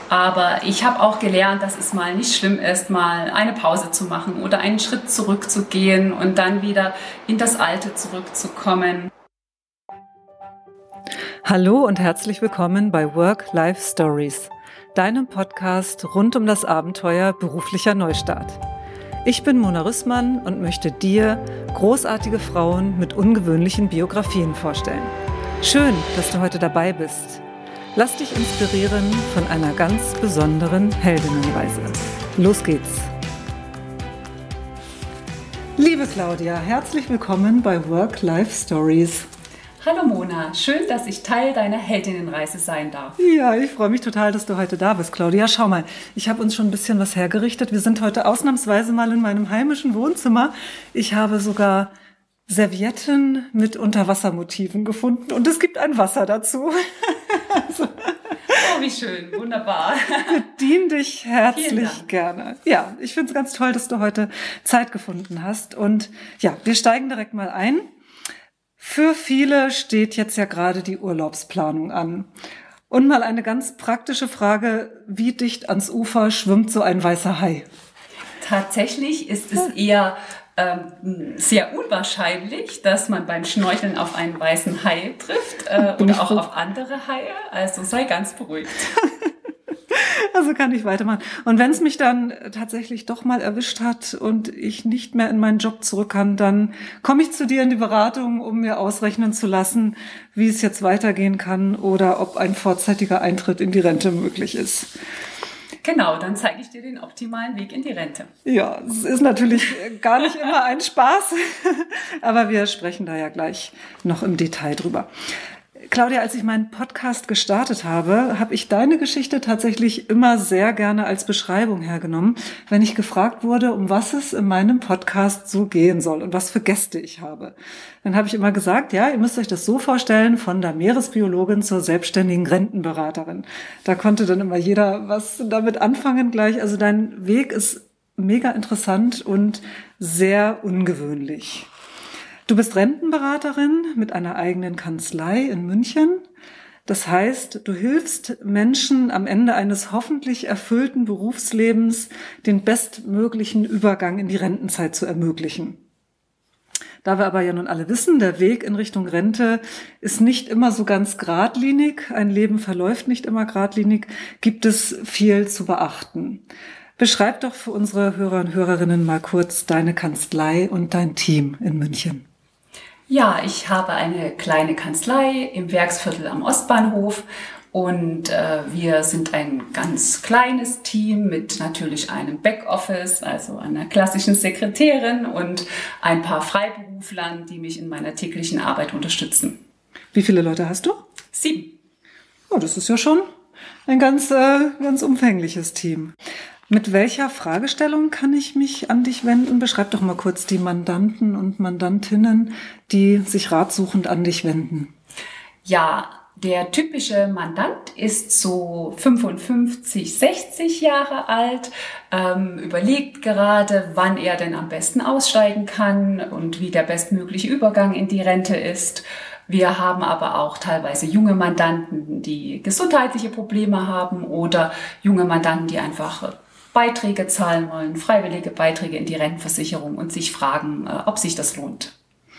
Aber ich habe auch gelernt, dass es mal nicht schlimm ist, mal eine Pause zu machen oder einen Schritt zurückzugehen und dann wieder in das Alte zurückzukommen. Hallo und herzlich willkommen bei Work-Life Stories, deinem Podcast rund um das Abenteuer beruflicher Neustart. Ich bin Mona Rüssmann und möchte dir großartige Frauen mit ungewöhnlichen Biografien vorstellen. Schön, dass du heute dabei bist. Lass dich inspirieren von einer ganz besonderen Heldinnenreise. Los geht's! Liebe Claudia, herzlich willkommen bei Work-Life Stories. Hallo Mona, schön, dass ich Teil deiner Heldinnenreise sein darf. Ja, ich freue mich total, dass du heute da bist, Claudia. Schau mal, ich habe uns schon ein bisschen was hergerichtet. Wir sind heute ausnahmsweise mal in meinem heimischen Wohnzimmer. Ich habe sogar Servietten mit Unterwassermotiven gefunden und es gibt ein Wasser dazu. Oh, wie schön, wunderbar. Bedien dich herzlich gerne. Ja, ich finde es ganz toll, dass du heute Zeit gefunden hast. Und ja, wir steigen direkt mal ein. Für viele steht jetzt ja gerade die Urlaubsplanung an. Und mal eine ganz praktische Frage, wie dicht ans Ufer schwimmt so ein weißer Hai? Tatsächlich ist es eher sehr unwahrscheinlich, dass man beim Schnorcheln auf einen weißen Hai trifft oder auch auf andere Haie. Also sei ganz beruhigt. Also kann ich weitermachen. Und wenn es mich dann tatsächlich doch mal erwischt hat und ich nicht mehr in meinen Job zurück kann, dann komme ich zu dir in die Beratung, um mir ausrechnen zu lassen, wie es jetzt weitergehen kann oder ob ein vorzeitiger Eintritt in die Rente möglich ist. Genau, dann zeige ich dir den optimalen Weg in die Rente. Ja, es ist natürlich gar nicht immer ein Spaß, aber wir sprechen da ja gleich noch im Detail drüber. Claudia, als ich meinen Podcast gestartet habe, habe ich deine Geschichte tatsächlich immer sehr gerne als Beschreibung hergenommen, wenn ich gefragt wurde, um was es in meinem Podcast so gehen soll und was für Gäste ich habe. Dann habe ich immer gesagt, ja, ihr müsst euch das so vorstellen, von der Meeresbiologin zur selbstständigen Rentenberaterin. Da konnte dann immer jeder was damit anfangen gleich. Also dein Weg ist mega interessant und sehr ungewöhnlich. Du bist Rentenberaterin mit einer eigenen Kanzlei in München. Das heißt, du hilfst Menschen am Ende eines hoffentlich erfüllten Berufslebens, den bestmöglichen Übergang in die Rentenzeit zu ermöglichen. Da wir aber ja nun alle wissen, der Weg in Richtung Rente ist nicht immer so ganz geradlinig, ein Leben verläuft nicht immer geradlinig, gibt es viel zu beachten. Beschreib doch für unsere Hörer und Hörerinnen mal kurz deine Kanzlei und dein Team in München. Ja, ich habe eine kleine Kanzlei im Werksviertel am Ostbahnhof und wir sind ein ganz kleines Team mit natürlich einem Backoffice, also einer klassischen Sekretärin und ein paar Freiberuflern, die mich in meiner täglichen Arbeit unterstützen. Wie viele Leute hast du? 7. Oh, das ist ja schon ein ganz umfängliches Team. Mit welcher Fragestellung kann ich mich an dich wenden? Beschreib doch mal kurz die Mandanten und Mandantinnen, die sich ratsuchend an dich wenden. Ja, der typische Mandant ist so 55, 60 Jahre alt, überlegt gerade, wann er denn am besten aussteigen kann und wie der bestmögliche Übergang in die Rente ist. Wir haben aber auch teilweise junge Mandanten, die gesundheitliche Probleme haben oder junge Mandanten, die einfach Beiträge zahlen wollen, freiwillige Beiträge in die Rentenversicherung und sich fragen, ob sich das lohnt.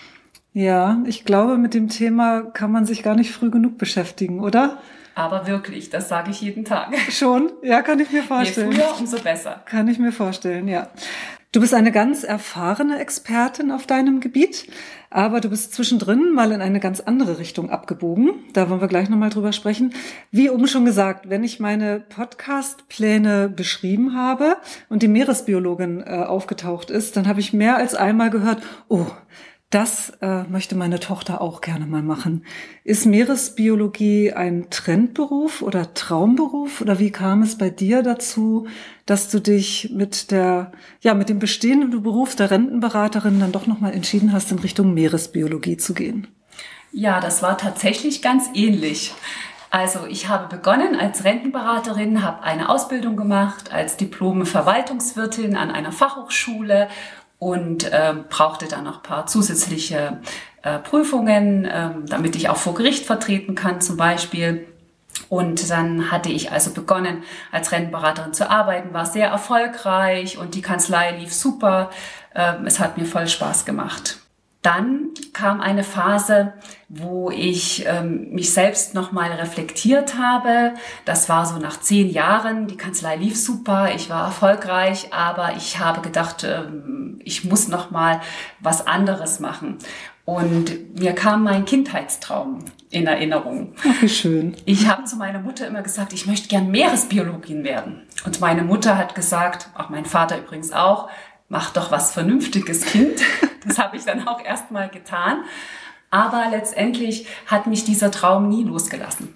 Ja, ich glaube, mit dem Thema kann man sich gar nicht früh genug beschäftigen, oder? Aber wirklich, das sage ich jeden Tag. Schon? Ja, kann ich mir vorstellen. Je früher, umso besser. Kann ich mir vorstellen, ja. Du bist eine ganz erfahrene Expertin auf deinem Gebiet, aber du bist zwischendrin mal in eine ganz andere Richtung abgebogen. Da wollen wir gleich nochmal drüber sprechen. Wie oben schon gesagt, wenn ich meine Podcast-Pläne beschrieben habe und die Meeresbiologin aufgetaucht ist, dann habe ich mehr als einmal gehört, oh, das möchte meine Tochter auch gerne mal machen. Ist Meeresbiologie ein Trendberuf oder Traumberuf? Oder wie kam es bei dir dazu, dass du dich mit dem bestehenden Beruf der Rentenberaterin dann doch nochmal entschieden hast, in Richtung Meeresbiologie zu gehen? Ja, das war tatsächlich ganz ähnlich. Also ich habe begonnen als Rentenberaterin, habe eine Ausbildung gemacht als Diplom-Verwaltungswirtin an einer Fachhochschule und brauchte dann noch ein paar zusätzliche Prüfungen, damit ich auch vor Gericht vertreten kann zum Beispiel. Und dann hatte ich also begonnen, als Rentenberaterin zu arbeiten, war sehr erfolgreich und die Kanzlei lief super. Es hat mir voll Spaß gemacht. Dann kam eine Phase, wo ich mich selbst nochmal reflektiert habe. Das war so nach 10 Jahren. Die Kanzlei lief super, ich war erfolgreich, aber ich habe gedacht, ich muss nochmal was anderes machen. Und mir kam mein Kindheitstraum in Erinnerung. Ach, wie schön. Ich habe zu meiner Mutter immer gesagt, ich möchte gern Meeresbiologin werden. Und meine Mutter hat gesagt, auch mein Vater übrigens auch, mach doch was Vernünftiges, Kind. Das habe ich dann auch erstmal getan. Aber letztendlich hat mich dieser Traum nie losgelassen.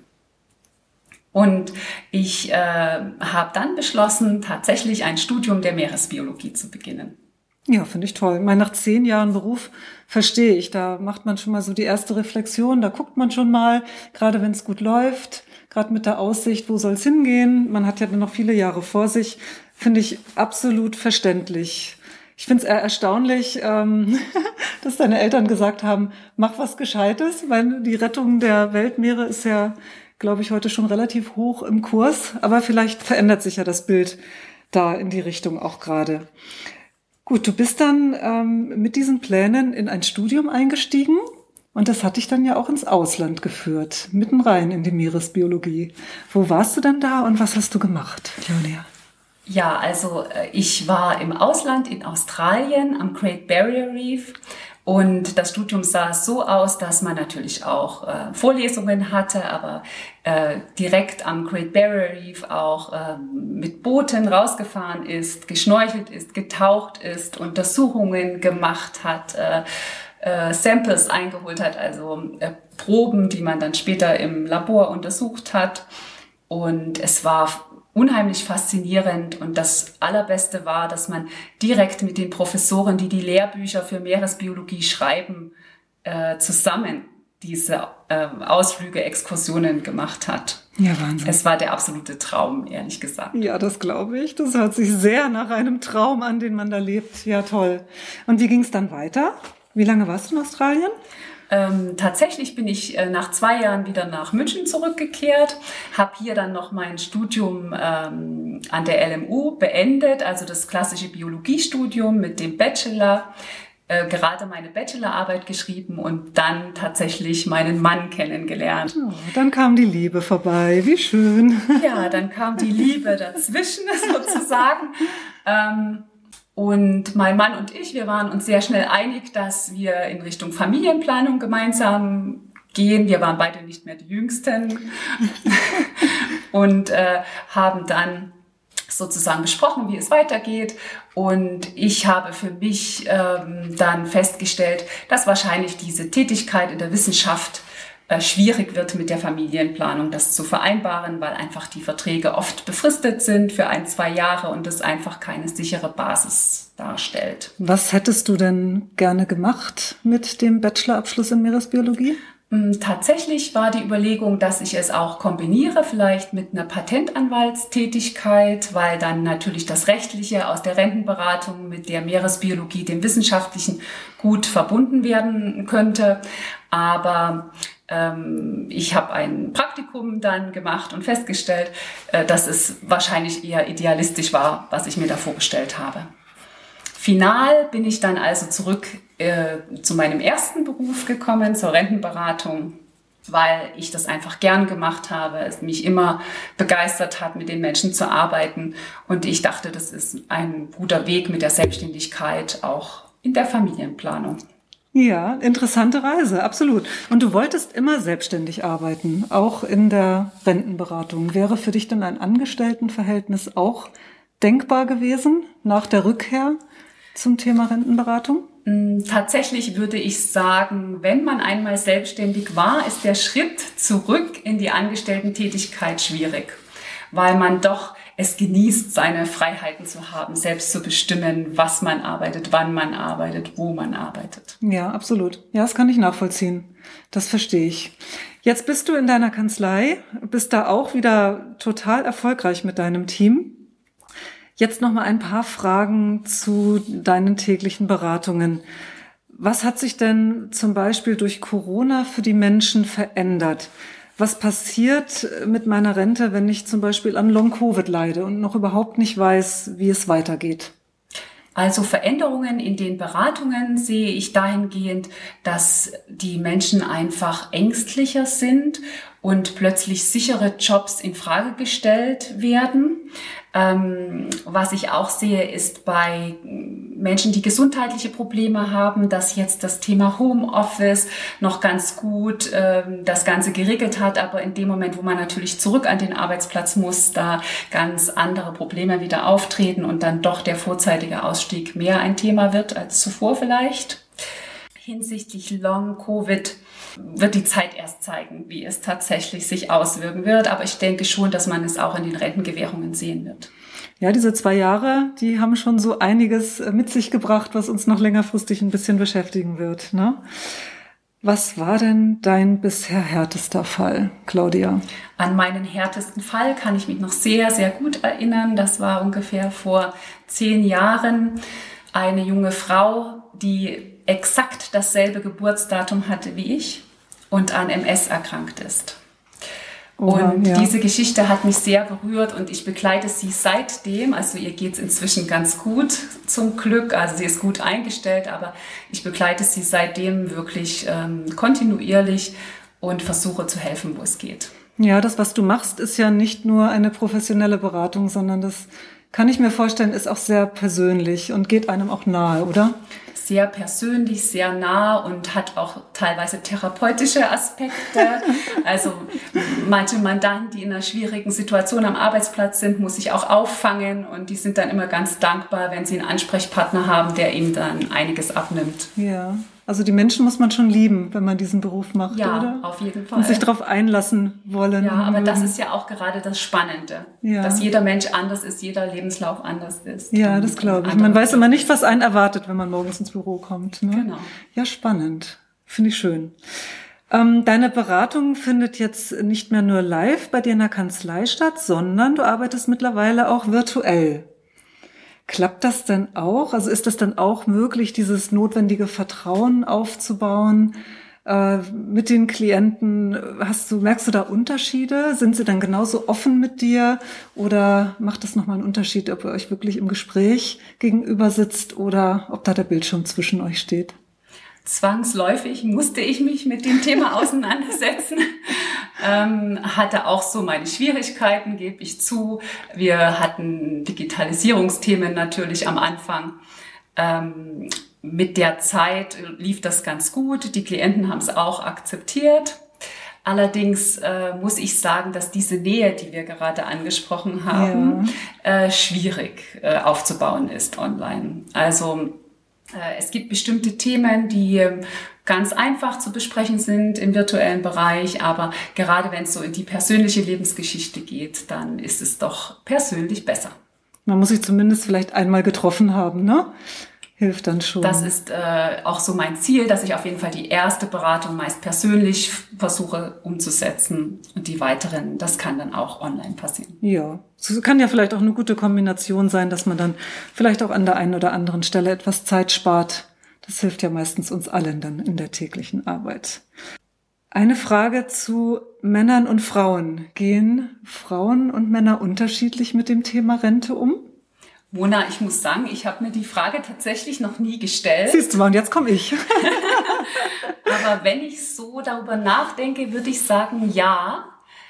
Und ich habe dann beschlossen, tatsächlich ein Studium der Meeresbiologie zu beginnen. Ja, finde ich toll. Ich meine, nach 10 Jahren Beruf verstehe ich, da macht man schon mal so die erste Reflexion, da guckt man schon mal, gerade wenn es gut läuft, gerade mit der Aussicht, wo soll es hingehen. Man hat ja noch viele Jahre vor sich, finde ich absolut verständlich. Ich finde es eher erstaunlich, dass deine Eltern gesagt haben, mach was Gescheites, weil die Rettung der Weltmeere ist ja, glaube ich, heute schon relativ hoch im Kurs, aber vielleicht verändert sich ja das Bild da in die Richtung auch gerade. Gut, du bist dann mit diesen Plänen in ein Studium eingestiegen und das hat dich dann ja auch ins Ausland geführt, mitten rein in die Meeresbiologie. Wo warst du denn da und was hast du gemacht, Claudia? Ja, also ich war im Ausland in Australien am Great Barrier Reef und das Studium sah so aus, dass man natürlich auch Vorlesungen hatte, aber direkt am Great Barrier Reef auch mit Booten rausgefahren ist, geschnorchelt ist, getaucht ist, Untersuchungen gemacht hat, Samples eingeholt hat, also Proben, die man dann später im Labor untersucht hat. Und es war unheimlich faszinierend und das Allerbeste war, dass man direkt mit den Professoren, die die Lehrbücher für Meeresbiologie schreiben, zusammen diese Ausflüge, Exkursionen gemacht hat. Ja, Wahnsinn. Es war der absolute Traum, ehrlich gesagt. Ja, das glaube ich. Das hört sich sehr nach einem Traum an, den man da lebt. Ja, toll. Und wie ging es dann weiter? Wie lange warst du in Australien? Tatsächlich bin ich nach 2 Jahren wieder nach München zurückgekehrt, habe hier dann noch mein Studium an der LMU beendet, also das klassische Biologiestudium mit dem Bachelor, gerade meine Bachelorarbeit geschrieben und dann tatsächlich meinen Mann kennengelernt. Oh, dann kam die Liebe vorbei, wie schön. Ja, dann kam die Liebe dazwischen sozusagen. Und mein Mann und ich, wir waren uns sehr schnell einig, dass wir in Richtung Familienplanung gemeinsam gehen. Wir waren beide nicht mehr die Jüngsten und haben dann sozusagen besprochen, wie es weitergeht. Und ich habe für mich dann festgestellt, dass wahrscheinlich diese Tätigkeit in der Wissenschaft schwierig wird mit der Familienplanung, das zu vereinbaren, weil einfach die Verträge oft befristet sind für 1-2 Jahre und das einfach keine sichere Basis darstellt. Was hättest du denn gerne gemacht mit dem Bachelorabschluss in Meeresbiologie? Tatsächlich war die Überlegung, dass ich es auch kombiniere, vielleicht mit einer Patentanwaltstätigkeit, weil dann natürlich das Rechtliche aus der Rentenberatung mit der Meeresbiologie, dem Wissenschaftlichen, gut verbunden werden könnte. Aber ich habe ein Praktikum dann gemacht und festgestellt, dass es wahrscheinlich eher idealistisch war, was ich mir da vorgestellt habe. Final bin ich dann also zurück zu meinem ersten Beruf gekommen, zur Rentenberatung, weil ich das einfach gern gemacht habe, es mich immer begeistert hat, mit den Menschen zu arbeiten. Und ich dachte, das ist ein guter Weg mit der Selbstständigkeit, auch in der Familienplanung. Ja, interessante Reise, absolut. Und du wolltest immer selbstständig arbeiten, auch in der Rentenberatung. Wäre für dich denn ein Angestelltenverhältnis auch denkbar gewesen nach der Rückkehr zum Thema Rentenberatung? Tatsächlich würde ich sagen, wenn man einmal selbstständig war, ist der Schritt zurück in die Angestellten-Tätigkeit schwierig, weil man doch es genießt, seine Freiheiten zu haben, selbst zu bestimmen, was man arbeitet, wann man arbeitet, wo man arbeitet. Ja, absolut. Ja, das kann ich nachvollziehen. Das verstehe ich. Jetzt bist du in deiner Kanzlei, bist da auch wieder total erfolgreich mit deinem Team. Jetzt noch mal ein paar Fragen zu deinen täglichen Beratungen. Was hat sich denn zum Beispiel durch Corona für die Menschen verändert? Was passiert mit meiner Rente, wenn ich zum Beispiel an Long-Covid leide und noch überhaupt nicht weiß, wie es weitergeht? Also Veränderungen in den Beratungen sehe ich dahingehend, dass die Menschen einfach ängstlicher sind und plötzlich sichere Jobs in Frage gestellt werden. Was ich auch sehe, ist bei Menschen, die gesundheitliche Probleme haben, dass jetzt das Thema Homeoffice noch ganz gut das Ganze geregelt hat, aber in dem Moment, wo man natürlich zurück an den Arbeitsplatz muss, da ganz andere Probleme wieder auftreten und dann doch der vorzeitige Ausstieg mehr ein Thema wird als zuvor vielleicht. Hinsichtlich Long-Covid wird die Zeit erst zeigen, wie es tatsächlich sich auswirken wird. Aber ich denke schon, dass man es auch in den Rentengewährungen sehen wird. Ja, diese 2 Jahre, die haben schon so einiges mit sich gebracht, was uns noch längerfristig ein bisschen beschäftigen wird, ne? Was war denn dein bisher härtester Fall, Claudia? An meinen härtesten Fall kann ich mich noch sehr, sehr gut erinnern. Das war ungefähr vor 10 Jahren. Eine junge Frau, die exakt dasselbe Geburtsdatum hatte wie ich und an MS erkrankt ist. Und diese Geschichte hat mich sehr berührt und ich begleite sie seitdem. Also ihr geht es inzwischen ganz gut zum Glück. Also sie ist gut eingestellt, aber ich begleite sie seitdem wirklich kontinuierlich und versuche zu helfen, wo es geht. Ja, das, was du machst, ist ja nicht nur eine professionelle Beratung, sondern das kann ich mir vorstellen, ist auch sehr persönlich und geht einem auch nahe, oder? Sehr persönlich, sehr nah und hat auch teilweise therapeutische Aspekte. Also manche Mandanten, die in einer schwierigen Situation am Arbeitsplatz sind, muss ich auch auffangen und die sind dann immer ganz dankbar, wenn sie einen Ansprechpartner haben, der ihnen dann einiges abnimmt. Ja, also die Menschen muss man schon lieben, wenn man diesen Beruf macht, ja, oder? Ja, auf jeden Fall. Und sich darauf einlassen wollen. Ja, aber das ist ja auch gerade das Spannende, dass jeder Mensch anders ist, jeder Lebenslauf anders ist. Ja, das glaube ich. Man weiß immer nicht, was einen erwartet, wenn man morgens ins Büro kommt. Ne? Genau. Ja, spannend. Finde ich schön. Deine Beratung findet jetzt nicht mehr nur live bei dir in der Kanzlei statt, sondern du arbeitest mittlerweile auch virtuell. Klappt das denn auch? Also ist das dann auch möglich, dieses notwendige Vertrauen aufzubauen mit den Klienten? Merkst du da Unterschiede? Sind sie dann genauso offen mit dir? Oder macht das nochmal einen Unterschied, ob ihr euch wirklich im Gespräch gegenüber sitzt oder ob da der Bildschirm zwischen euch steht? Zwangsläufig musste ich mich mit dem Thema auseinandersetzen. Hatte auch so meine Schwierigkeiten, gebe ich zu. Wir hatten Digitalisierungsthemen natürlich am Anfang. Mit der Zeit lief das ganz gut. Die Klienten haben es auch akzeptiert. Allerdings muss ich sagen, dass diese Nähe, die wir gerade angesprochen haben, schwierig aufzubauen ist online. Also es gibt bestimmte Themen, die ganz einfach zu besprechen sind im virtuellen Bereich, aber gerade wenn es so in die persönliche Lebensgeschichte geht, dann ist es doch persönlich besser. Man muss sich zumindest vielleicht einmal getroffen haben, ne? Hilft dann schon. Das ist auch so mein Ziel, dass ich auf jeden Fall die erste Beratung meist persönlich versuche umzusetzen und die weiteren, das kann dann auch online passieren. Ja, es kann ja vielleicht auch eine gute Kombination sein, dass man dann vielleicht auch an der einen oder anderen Stelle etwas Zeit spart. Das hilft ja meistens uns allen dann in der täglichen Arbeit. Eine Frage zu Männern und Frauen. Gehen Frauen und Männer unterschiedlich mit dem Thema Rente um? Mona, ich muss sagen, ich habe mir die Frage tatsächlich noch nie gestellt. Siehst du mal, und jetzt komme ich. Aber wenn ich so darüber nachdenke, würde ich sagen, ja,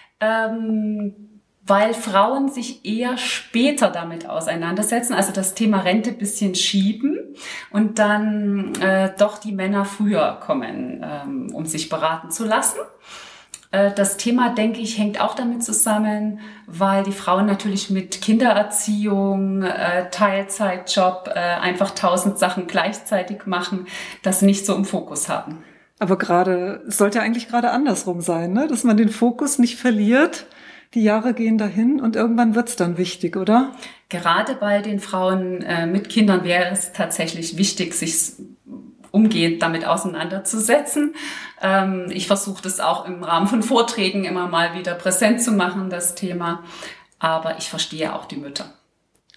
weil Frauen sich eher später damit auseinandersetzen, also das Thema Rente ein bisschen schieben und dann doch die Männer früher kommen, um sich beraten zu lassen. Das Thema, denke ich, hängt auch damit zusammen, weil die Frauen natürlich mit Kindererziehung, Teilzeitjob, einfach 1000 Sachen gleichzeitig machen, das nicht so im Fokus haben. Aber es sollte ja eigentlich gerade andersrum sein, ne? Dass man den Fokus nicht verliert. Die Jahre gehen dahin und irgendwann wird's dann wichtig, oder? Gerade bei den Frauen mit Kindern wäre es tatsächlich wichtig, sich umgehend damit auseinanderzusetzen. Ich versuche das auch im Rahmen von Vorträgen immer mal wieder präsent zu machen, das Thema. Aber ich verstehe auch die Mütter.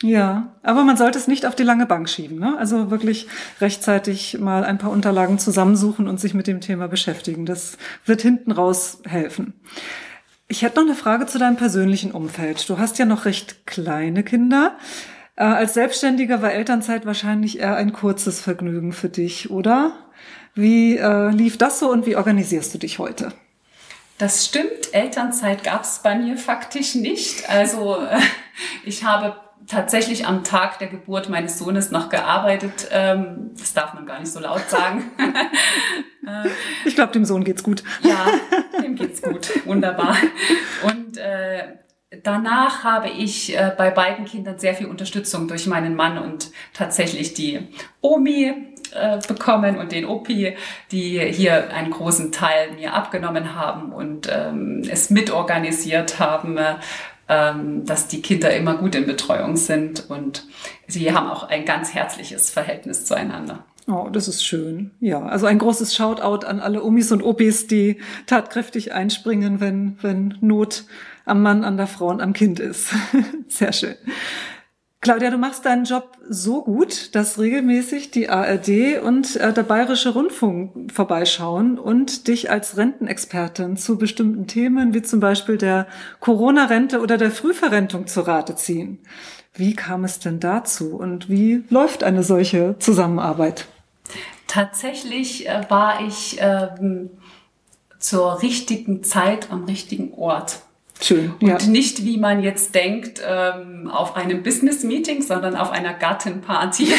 Ja, aber man sollte es nicht auf die lange Bank schieben, ne? Also wirklich rechtzeitig mal ein paar Unterlagen zusammensuchen und sich mit dem Thema beschäftigen. Das wird hinten raus helfen. Ich hätte noch eine Frage zu deinem persönlichen Umfeld. Du hast ja noch recht kleine Kinder. Als Selbstständiger war Elternzeit wahrscheinlich eher ein kurzes Vergnügen für dich, oder? Wie lief das so und wie organisierst du dich heute? Das stimmt, Elternzeit gab es bei mir faktisch nicht. Also ich habe tatsächlich am Tag der Geburt meines Sohnes noch gearbeitet. Das darf man gar nicht so laut sagen. Ich glaube, dem Sohn geht's gut. Ja, dem geht's gut. Wunderbar. Und danach habe ich bei beiden Kindern sehr viel Unterstützung durch meinen Mann und tatsächlich die Omi bekommen und den Opi, die hier einen großen Teil mir abgenommen haben und es mitorganisiert haben, dass die Kinder immer gut in Betreuung sind und sie haben auch ein ganz herzliches Verhältnis zueinander. Oh, das ist schön. Ja, also ein großes Shoutout an alle Omis und Opis, die tatkräftig einspringen, wenn Not am Mann, an der Frau und am Kind ist. Sehr schön. Claudia, du machst deinen Job so gut, dass regelmäßig die ARD und der Bayerische Rundfunk vorbeischauen und dich als Rentenexpertin zu bestimmten Themen, wie zum Beispiel der Corona-Rente oder der Frühverrentung, zu Rate ziehen. Wie kam es denn dazu und wie läuft eine solche Zusammenarbeit? Tatsächlich war ich zur richtigen Zeit am richtigen Ort. Schön, und ja. nicht, wie man jetzt denkt, auf einem Business-Meeting, sondern auf einer Gartenparty.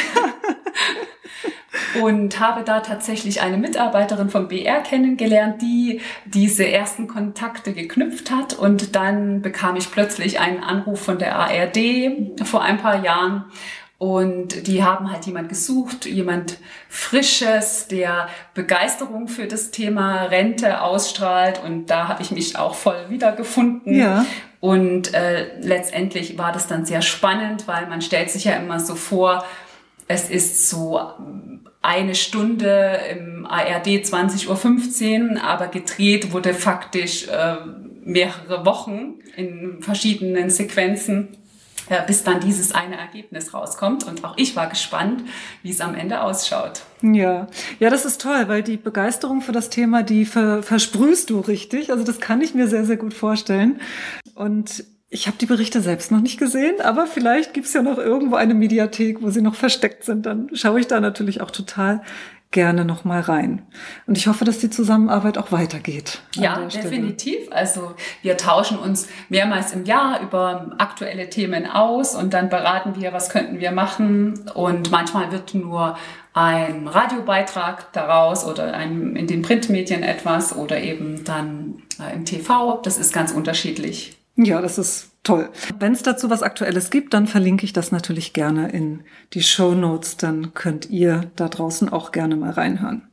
Und habe da tatsächlich eine Mitarbeiterin vom BR kennengelernt, die diese ersten Kontakte geknüpft hat. Und dann bekam ich plötzlich einen Anruf von der ARD vor ein paar Jahren. Und die haben halt jemand gesucht, jemand Frisches, der Begeisterung für das Thema Rente ausstrahlt. Und da habe ich mich auch voll wiedergefunden. Ja. Und letztendlich war das dann sehr spannend, weil man stellt sich ja immer so vor, es ist so eine Stunde im ARD 20:15 Uhr, aber gedreht wurde faktisch mehrere Wochen in verschiedenen Sequenzen, bis dann dieses eine Ergebnis rauskommt. Und auch ich war gespannt, wie es am Ende ausschaut. Ja, das ist toll, weil die Begeisterung für das Thema, die versprühst du richtig. Also das kann ich mir sehr, sehr gut vorstellen. Und ich habe die Berichte selbst noch nicht gesehen, aber vielleicht gibt's ja noch irgendwo eine Mediathek, wo sie noch versteckt sind. Dann schaue ich da natürlich auch total gerne noch mal rein. Und ich hoffe, dass die Zusammenarbeit auch weitergeht. Ja, definitiv. Also wir tauschen uns mehrmals im Jahr über aktuelle Themen aus und dann beraten wir, was könnten wir machen. Und manchmal wird nur ein Radiobeitrag daraus oder in den Printmedien etwas oder eben dann im TV. Das ist ganz unterschiedlich. Ja, das ist toll. Wenn es dazu was Aktuelles gibt, dann verlinke ich das natürlich gerne in die Shownotes. Dann könnt ihr da draußen auch gerne mal reinhören.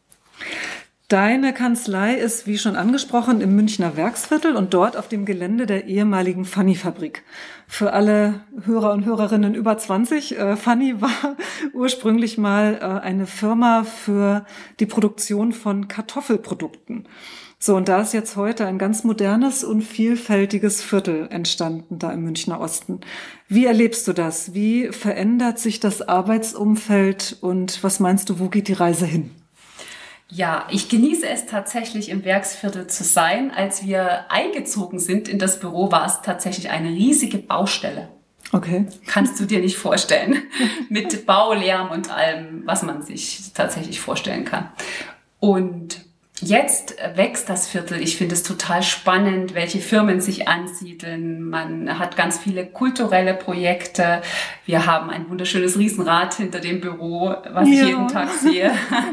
Deine Kanzlei ist, wie schon angesprochen, im Münchner Werksviertel und dort auf dem Gelände der ehemaligen Fanny-Fabrik. Für alle Hörer und Hörerinnen über 20, Fanny war ursprünglich mal eine Firma für die Produktion von Kartoffelprodukten. So, und da ist jetzt heute ein ganz modernes und vielfältiges Viertel entstanden, da im Münchner Osten. Wie erlebst du das? Wie verändert sich das Arbeitsumfeld und was meinst du, wo geht die Reise hin? Ja, ich genieße es tatsächlich, im Werksviertel zu sein. Als wir eingezogen sind in das Büro, war es tatsächlich eine riesige Baustelle. Okay. Kannst du dir nicht vorstellen. Mit Baulärm und allem, was man sich tatsächlich vorstellen kann. Und jetzt wächst das Viertel. Ich finde es total spannend, welche Firmen sich ansiedeln. Man hat ganz viele kulturelle Projekte. Wir haben ein wunderschönes Riesenrad hinter dem Büro, was ich jeden Tag sehe.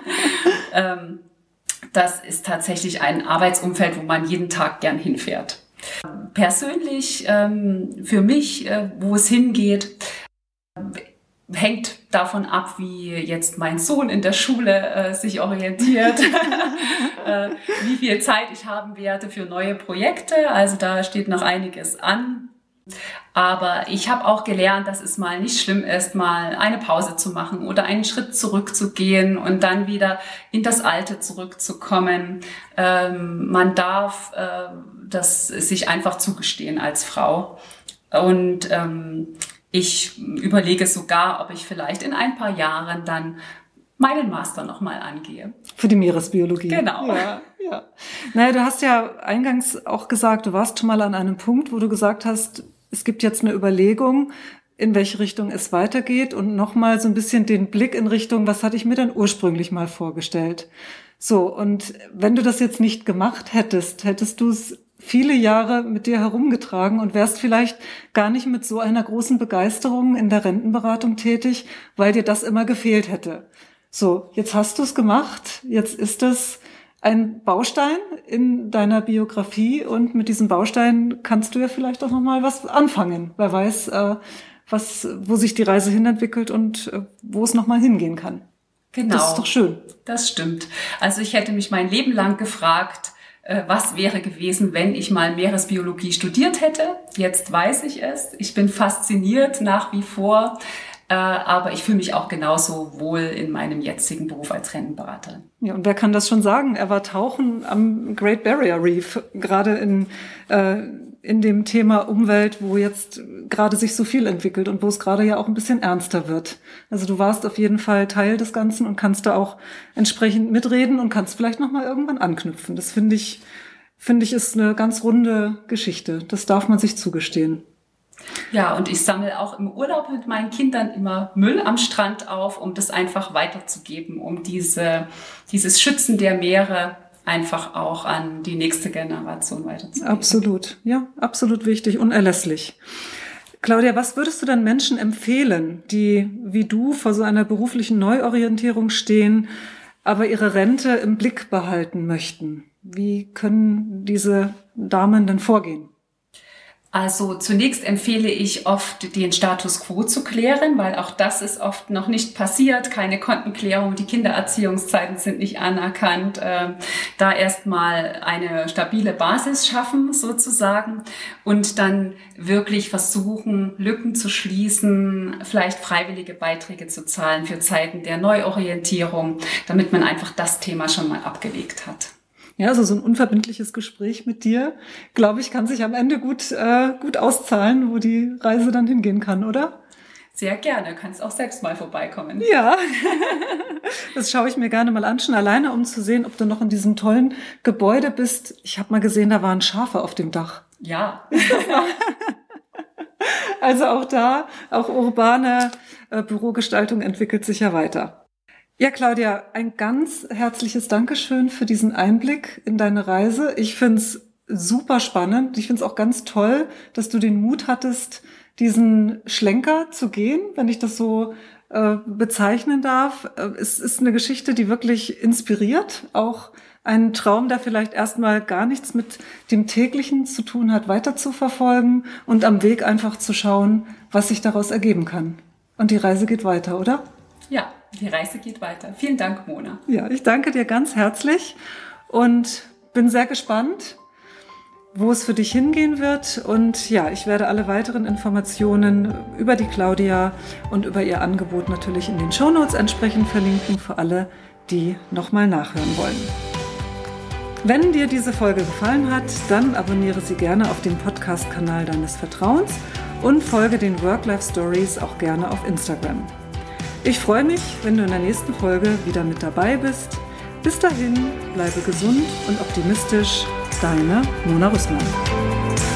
Das ist tatsächlich ein Arbeitsumfeld, wo man jeden Tag gern hinfährt. Persönlich, für mich, wo es hingeht, hängt davon ab, wie jetzt mein Sohn in der Schule sich orientiert, wie viel Zeit ich haben werde für neue Projekte. Also da steht noch einiges an. Aber ich habe auch gelernt, dass es mal nicht schlimm ist, mal eine Pause zu machen oder einen Schritt zurückzugehen und dann wieder in das Alte zurückzukommen. Man darf das sich einfach zugestehen als Frau. Und ich überlege sogar, ob ich vielleicht in ein paar Jahren dann meinen Master nochmal angehe. Für die Meeresbiologie. Genau. Ja, ja. Naja, du hast ja eingangs auch gesagt, du warst schon mal an einem Punkt, wo du gesagt hast, es gibt jetzt eine Überlegung, in welche Richtung es weitergeht und nochmal so ein bisschen den Blick in Richtung, was hatte ich mir denn ursprünglich mal vorgestellt? So, und wenn du das jetzt nicht gemacht hättest, hättest du es viele Jahre mit dir herumgetragen und wärst vielleicht gar nicht mit so einer großen Begeisterung in der Rentenberatung tätig, weil dir das immer gefehlt hätte. So, jetzt hast du es gemacht, jetzt ist es ein Baustein in deiner Biografie und mit diesem Baustein kannst du ja vielleicht auch nochmal was anfangen. Wer weiß, wo sich die Reise hinentwickelt und wo es nochmal hingehen kann. Genau. Das ist doch schön. Das stimmt. Also ich hätte mich mein Leben lang gefragt, was wäre gewesen, wenn ich mal Meeresbiologie studiert hätte. Jetzt weiß ich es. Ich bin fasziniert nach wie vor, aber ich fühle mich auch genauso wohl in meinem jetzigen Beruf als Rentenberaterin. Ja, und wer kann das schon sagen? Er war tauchen am Great Barrier Reef, gerade in dem Thema Umwelt, wo jetzt gerade sich so viel entwickelt und wo es gerade ja auch ein bisschen ernster wird. Also du warst auf jeden Fall Teil des Ganzen und kannst da auch entsprechend mitreden und kannst vielleicht noch mal irgendwann anknüpfen. Das finde ich ist eine ganz runde Geschichte. Das darf man sich zugestehen. Ja, und ich sammle auch im Urlaub mit meinen Kindern immer Müll am Strand auf, um das einfach weiterzugeben, um dieses Schützen der Meere einfach auch an die nächste Generation weiterzugeben. Absolut, ja, absolut wichtig, unerlässlich. Claudia, was würdest du dann Menschen empfehlen, die wie du vor so einer beruflichen Neuorientierung stehen, aber ihre Rente im Blick behalten möchten? Wie können diese Damen denn vorgehen? Also zunächst empfehle ich oft, den Status quo zu klären, weil auch das ist oft noch nicht passiert. Keine Kontenklärung, die Kindererziehungszeiten sind nicht anerkannt. Da erstmal eine stabile Basis schaffen sozusagen und dann wirklich versuchen, Lücken zu schließen, vielleicht freiwillige Beiträge zu zahlen für Zeiten der Neuorientierung, damit man einfach das Thema schon mal abgelegt hat. Ja, also so ein unverbindliches Gespräch mit dir, glaube ich, kann sich am Ende gut auszahlen, wo die Reise dann hingehen kann, oder? Sehr gerne, kannst auch selbst mal vorbeikommen. Ja, das schaue ich mir gerne mal an, schon alleine, um zu sehen, ob du noch in diesem tollen Gebäude bist. Ich habe mal gesehen, da waren Schafe auf dem Dach. Ja. Also auch urbane Bürogestaltung entwickelt sich ja weiter. Ja, Claudia, ein ganz herzliches Dankeschön für diesen Einblick in deine Reise. Ich find's super spannend. Ich find's auch ganz toll, dass du den Mut hattest, diesen Schlenker zu gehen, wenn ich das so bezeichnen darf. Es ist eine Geschichte, die wirklich inspiriert. Auch ein Traum, der vielleicht erstmal gar nichts mit dem Täglichen zu tun hat, weiter zu verfolgen und am Weg einfach zu schauen, was sich daraus ergeben kann. Und die Reise geht weiter, oder? Ja. Die Reise geht weiter. Vielen Dank, Mona. Ja, ich danke dir ganz herzlich und bin sehr gespannt, wo es für dich hingehen wird. Und ja, ich werde alle weiteren Informationen über die Claudia und über ihr Angebot natürlich in den Shownotes entsprechend verlinken für alle, die nochmal nachhören wollen. Wenn dir diese Folge gefallen hat, dann abonniere sie gerne auf dem Podcast-Kanal deines Vertrauens und folge den Work-Life-Stories auch gerne auf Instagram. Ich freue mich, wenn du in der nächsten Folge wieder mit dabei bist. Bis dahin, bleibe gesund und optimistisch. Deine Mona Rüssmann.